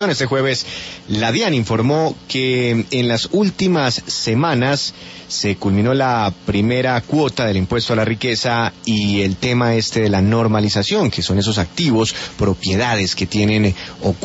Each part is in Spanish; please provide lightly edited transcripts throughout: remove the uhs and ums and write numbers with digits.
Este jueves, la DIAN informó que en las últimas semanas se culminó la primera cuota del impuesto a la riqueza y el tema de la normalización, que son esos activos, propiedades que tienen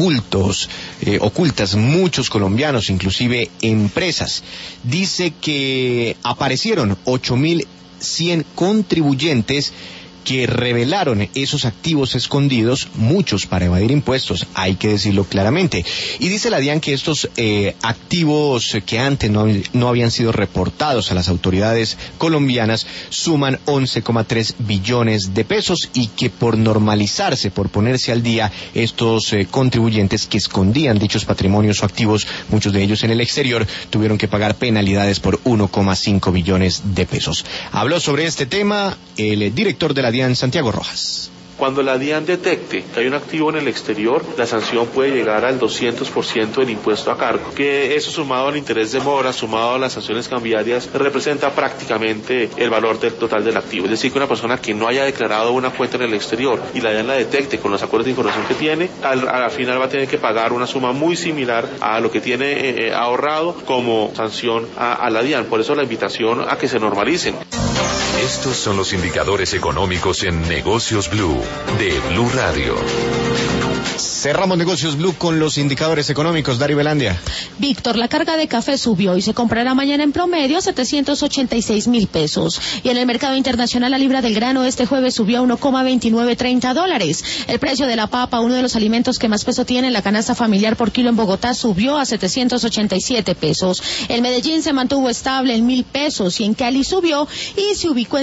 ocultas muchos colombianos, inclusive empresas. Dice que aparecieron 8.100 contribuyentes que revelaron esos activos escondidos, muchos para evadir impuestos, hay que decirlo claramente. Y dice la DIAN que estos activos que antes no habían sido reportados a las autoridades colombianas suman 11,3 billones de pesos y que por normalizarse, por ponerse al día, estos contribuyentes que escondían dichos patrimonios o activos, muchos de ellos en el exterior, tuvieron que pagar penalidades por 1,5 billones de pesos. Habló sobre este tema el director de la DIAN, Santiago Rojas. Cuando la DIAN detecte que hay un activo en el exterior, la sanción puede llegar al 200% del impuesto a cargo, que eso sumado al interés de mora, sumado a las sanciones cambiarias, representa prácticamente el valor del total del activo. Es decir, que una persona que no haya declarado una cuenta en el exterior y la DIAN la detecte con los acuerdos de información que tiene, al final va a tener que pagar una suma muy similar a lo que tiene ahorrado como sanción a la DIAN. Por eso la invitación a que se normalicen. Estos son los indicadores económicos en Negocios Blue, de Blue Radio. Cerramos Negocios Blue con los indicadores económicos. Dari Belandia. Víctor, la carga de café subió y se comprará mañana en promedio a 786.000 pesos. Y en el mercado internacional, la libra del grano este jueves subió a $1,2930. El precio de la papa, uno de los alimentos que más peso tiene en la canasta familiar por kilo en Bogotá, subió a 787 pesos. El Medellín se mantuvo estable en 1.000 pesos y en Cali subió y se ubicó en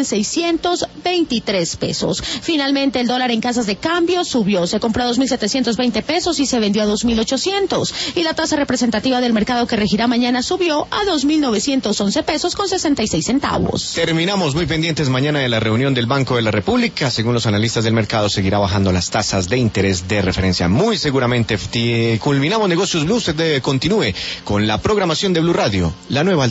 623 pesos. Finalmente, el dólar en casas de cambio subió. Se compró a 2.720 pesos y se vendió a 2.800. Y la tasa representativa del mercado que regirá mañana subió a 2.911 pesos con 66 centavos. Terminamos muy pendientes mañana de la reunión del Banco de la República. Según los analistas del mercado, seguirá bajando las tasas de interés de referencia. Muy seguramente culminamos Negocios Blue. Usted continúe con la programación de Blue Radio, la nueva alternativa.